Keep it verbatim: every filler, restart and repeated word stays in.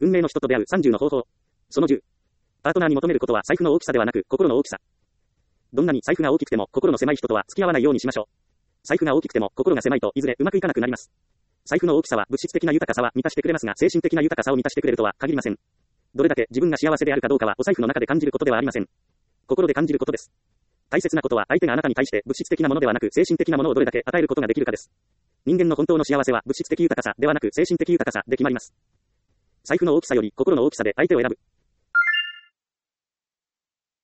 運命の人と出会うさんじゅうの方法。そのじゅう。パートナーに求めることは財布の大きさではなく、心の大きさ。どんなに財布が大きくても、心の狭い人とは付き合わないようにしましょう。財布が大きくても、心が狭いと、いずれうまくいかなくなります。財布の大きさは物質的な豊かさは満たしてくれますが、精神的な豊かさを満たしてくれるとは限りません。どれだけ自分が幸せであるかどうかは、お財布の中で感じることではありません。心で感じることです。大切なことは、相手があなたに対して物質的なものではなく、精神的なものをどれだけ与えることができるかです。人間の本当の幸せは、物質的豊かさではなく、精神的豊かさで決まります。財布の大きさより、心の大きさで相手を選ぶ。